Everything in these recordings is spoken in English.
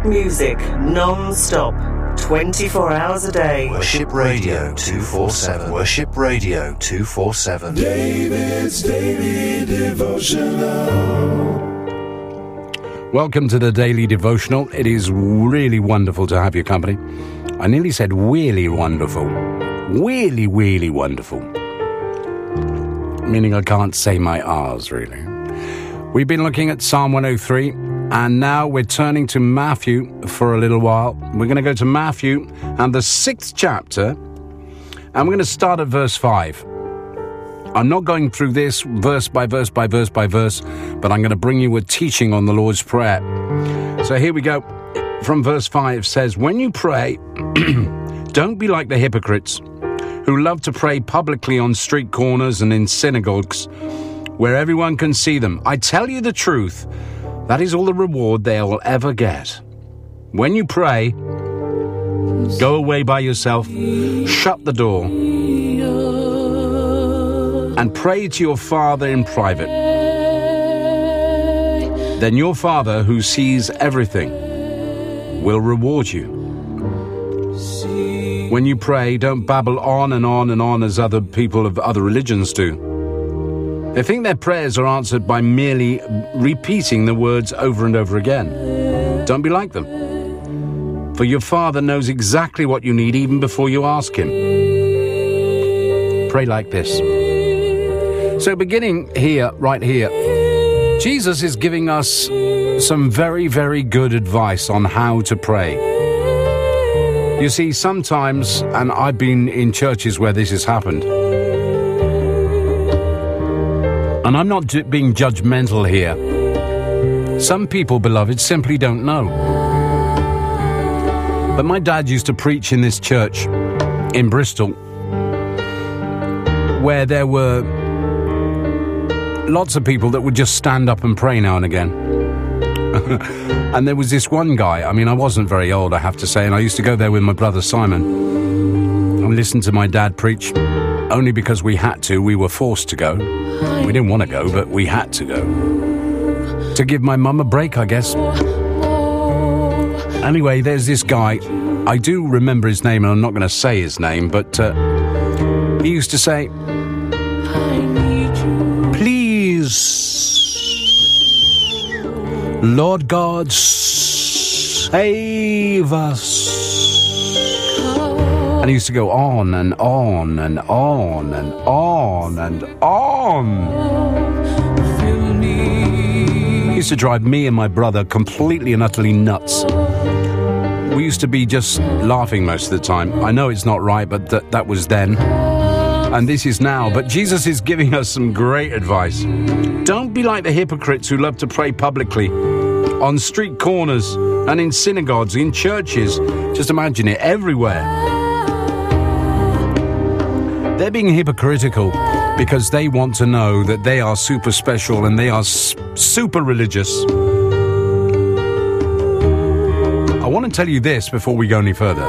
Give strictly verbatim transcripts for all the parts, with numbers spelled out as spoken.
music non-stop, twenty-four hours a day. Worship Radio two forty-seven. Worship Radio two forty-seven. David's Daily Devotional. Welcome to the Daily Devotional. It is really wonderful to have your company. I nearly said really wonderful. Really, really wonderful. Meaning I can't say my R's, really. We've been looking at Psalm one oh three, and now we're turning to Matthew for a little while. We're going to go to Matthew and the sixth chapter, and we're going to start at verse five. I'm not going through this verse by verse by verse by verse, but I'm going to bring you a teaching on the Lord's Prayer. So here we go. From verse five says, "When you pray, don't be like the hypocrites who love to pray publicly on street corners and in synagogues, where everyone can see them. I tell you the truth, that is all the reward they will ever get. When you pray, go away by yourself, shut the door, and pray to your Father in private. Then your Father, who sees everything, will reward you. When you pray, don't babble on and on and on as other people of other religions do. They think their prayers are answered by merely repeating the words over and over again. Don't be like them. For your Father knows exactly what you need even before you ask Him. Pray like this." So beginning here, right here, Jesus is giving us some very, very good advice on how to pray. You see, sometimes, and I've been in churches where this has happened, and I'm not ju- being judgmental here. Some people, beloved, simply don't know. But my dad used to preach in this church in Bristol, where there were lots of people that would just stand up and pray now and again. And there was this one guy, I mean, I wasn't very old, I have to say, and I used to go there with my brother Simon and listen to my dad preach, only because we had to. We were forced to go. We didn't want to go, but we had to go. To give my mum a break, I guess. Anyway, there's this guy. I do remember his name, and I'm not going to say his name, but uh, he used to say, "Please, Lord God, save us." And he used to go on and on and on and on and on. He used to drive me and my brother completely and utterly nuts. We used to be just laughing most of the time. I know it's not right, but th- that was then. And this is now. But Jesus is giving us some great advice. Don't be like the hypocrites who love to pray publicly on street corners and in synagogues, in churches. Just imagine it, everywhere. They're being hypocritical because they want to know that they are super special and they are s- super religious. I want to tell you this before we go any further.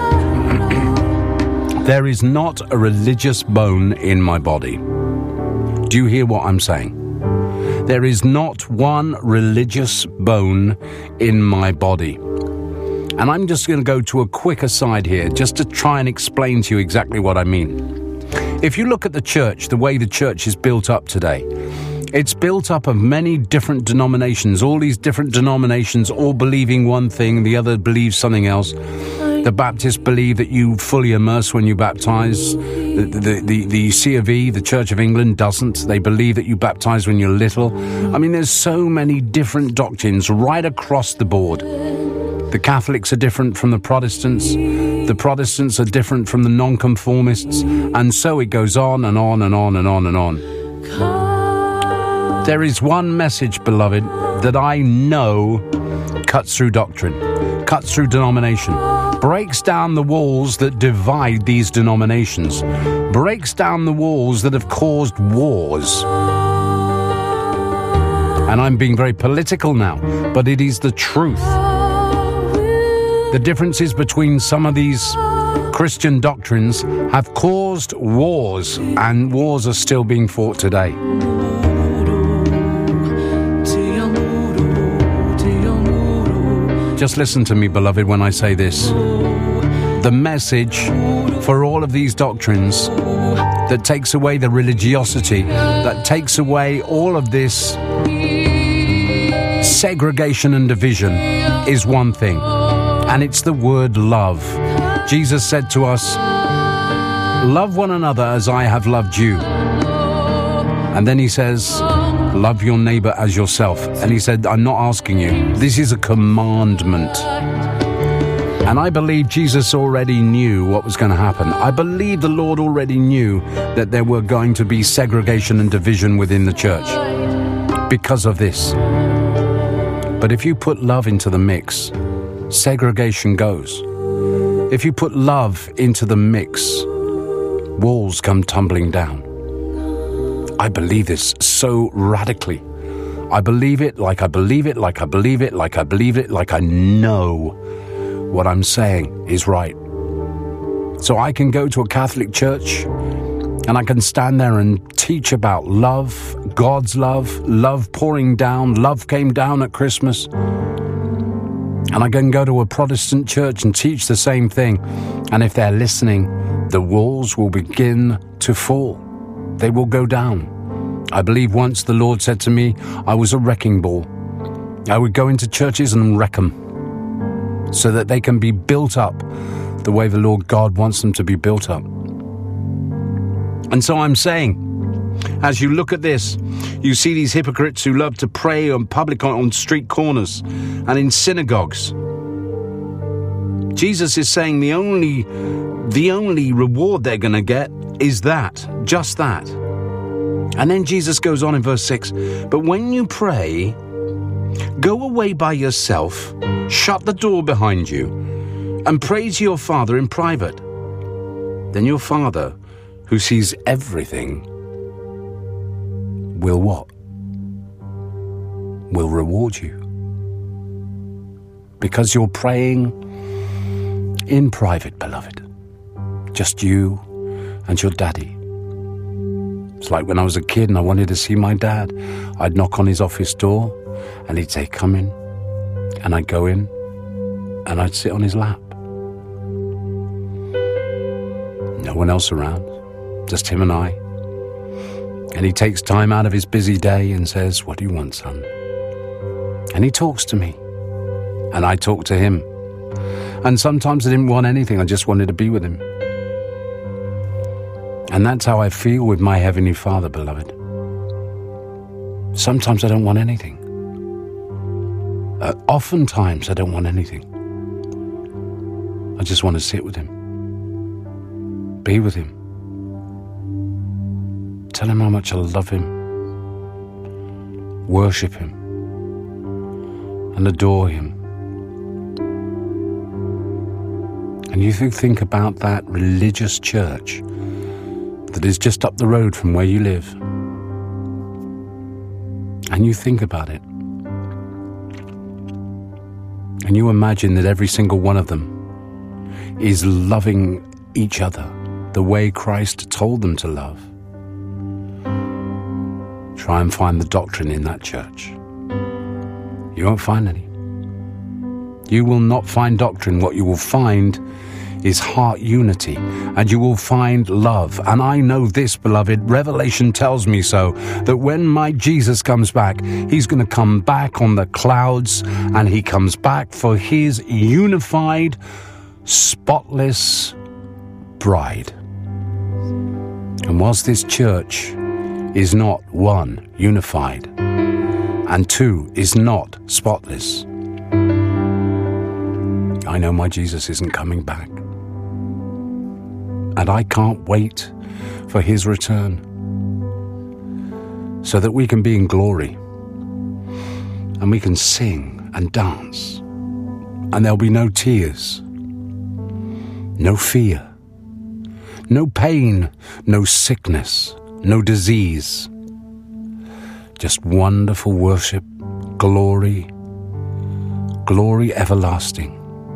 There is not a religious bone in my body. Do you hear what I'm saying? There is not one religious bone in my body. And I'm just going to go to a quick aside here, just to try and explain to you exactly what I mean. If you look at the church, the way the church is built up today, it's built up of many different denominations, all these different denominations, all believing one thing, the other believes something else. The Baptists believe that you fully immerse when you baptize. The, the, the, the C of E, the Church of England, doesn't. They believe that you baptize when you're little. I mean, there's so many different doctrines right across the board. The Catholics are different from the Protestants. The Protestants are different from the nonconformists. And so it goes on and on and on and on and on. There is one message, beloved, that I know cuts through doctrine, cuts through denomination, breaks down the walls that divide these denominations, breaks down the walls that have caused wars. And I'm being very political now, but it is the truth. The differences between some of these Christian doctrines have caused wars, and wars are still being fought today. Just listen to me, beloved, when I say this. The message for all of these doctrines that takes away the religiosity, that takes away all of this segregation and division is one thing, and it's the word love. Jesus said to us, love one another as I have loved you. And then he says, love your neighbor as yourself. And he said, I'm not asking you. This is a commandment. And I believe Jesus already knew what was going to happen. I believe the Lord already knew that there were going to be segregation and division within the church because of this. But if you put love into the mix, segregation goes. If you put love into the mix, walls come tumbling down. I believe this so radically. I believe it like I believe it, like I believe it, like I believe it, like I know what I'm saying is right. So I can go to a Catholic church and I can stand there and teach about love, God's love, love pouring down, love came down at Christmas. And I can go to a Protestant church and teach the same thing. And if they're listening, the walls will begin to fall. They will go down. I believe once the Lord said to me, I was a wrecking ball. I would go into churches and wreck them so that they can be built up the way the Lord God wants them to be built up. And so I'm saying, as you look at this, you see these hypocrites who love to pray on public, on street corners and in synagogues. Jesus is saying the only, the only reward they're going to get is that, just that. And then Jesus goes on in verse six, but when you pray, go away by yourself, shut the door behind you, and pray to your Father in private. Then your Father, who sees everything, will what? Will reward you. Because you're praying in private, beloved. Just you and your daddy. It's like when I was a kid and I wanted to see my dad. I'd knock on his office door and he'd say, come in. And I'd go in and I'd sit on his lap. No one else around, just him and I. And he takes time out of his busy day and says, what do you want, son? And he talks to me. And I talk to him. And sometimes I didn't want anything, I just wanted to be with him. And that's how I feel with my Heavenly Father, beloved. Sometimes I don't want anything. Uh, oftentimes I don't want anything. I just want to sit with him. Be with him. Tell him how much I love him. Worship him. And adore him. And you think about that religious church that is just up the road from where you live. And you think about it. And you imagine that every single one of them is loving each other the way Christ told them to love. Try and find the doctrine in that church. You won't find any. You will not find doctrine. What you will find is heart unity, and you will find love. And I know this, beloved, Revelation tells me so, that when my Jesus comes back, he's going to come back on the clouds, and he comes back for his unified, spotless bride. And whilst this church is not, one, unified, and two, is not spotless, I know my Jesus isn't coming back. And I can't wait for his return so that we can be in glory and we can sing and dance, and there'll be no tears, no fear, no pain, no sickness, no disease, just wonderful worship, glory, glory everlasting.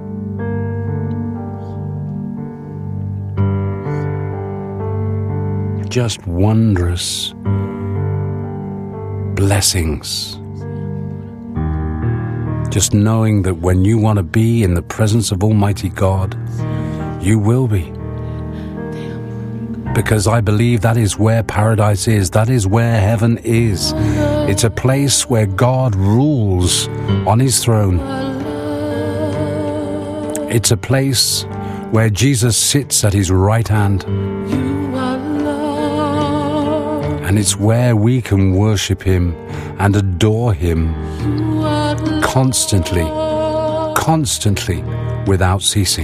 Just wondrous blessings Just knowing that when you want to be in the presence of Almighty God, you will be. Because I believe that is where paradise is. That is where heaven is. It's a place where God rules on his throne. It's a place where Jesus sits at his right hand. And it's where we can worship him and adore him constantly, constantly, without ceasing.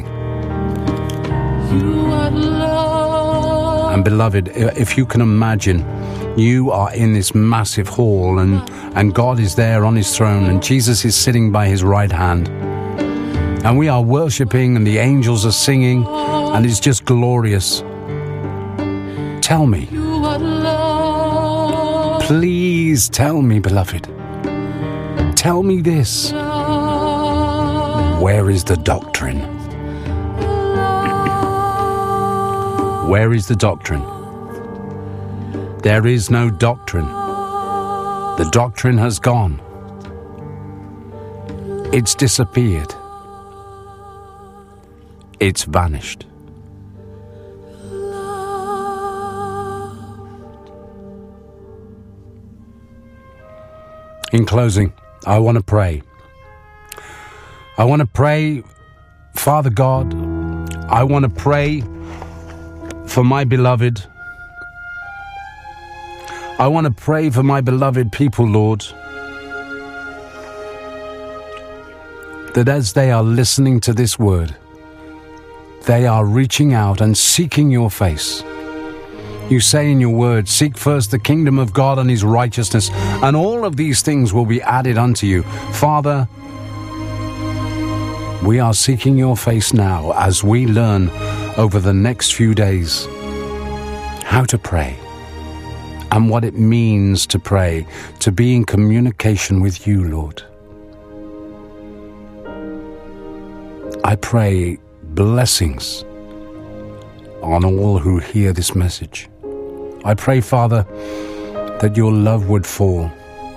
And beloved, if you can imagine, you are in this massive hall and, and God is there on his throne and Jesus is sitting by his right hand. And we are worshipping and the angels are singing and it's just glorious. Tell me, please tell me, beloved, tell me this. Where is the doctrine? Where is the doctrine? There is no doctrine. The doctrine has gone. It's disappeared. It's vanished. In closing, I want to pray. I want to pray, Father God, I want to pray for my beloved. I want to pray for my beloved people, Lord, that as they are listening to this word, they are reaching out and seeking your face. You say in your word, seek first the kingdom of God and his righteousness, and all of these things will be added unto you. Father, we are seeking your face now as we learn over the next few days how to pray and what it means to pray, to be in communication with you, Lord. I pray blessings on all who hear this message. I pray, Father, that your love would fall.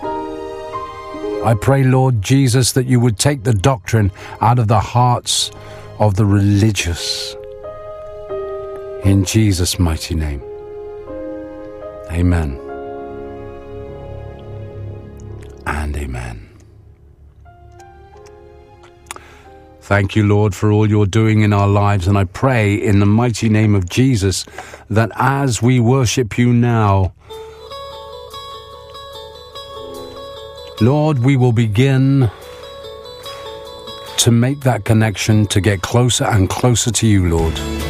I pray, Lord Jesus, that you would take the doctrine out of the hearts of the religious. In Jesus' mighty name. Amen. And amen. Thank you, Lord, for all you're doing in our lives, and I pray in the mighty name of Jesus that as we worship you now, Lord, we will begin to make that connection to get closer and closer to you, Lord.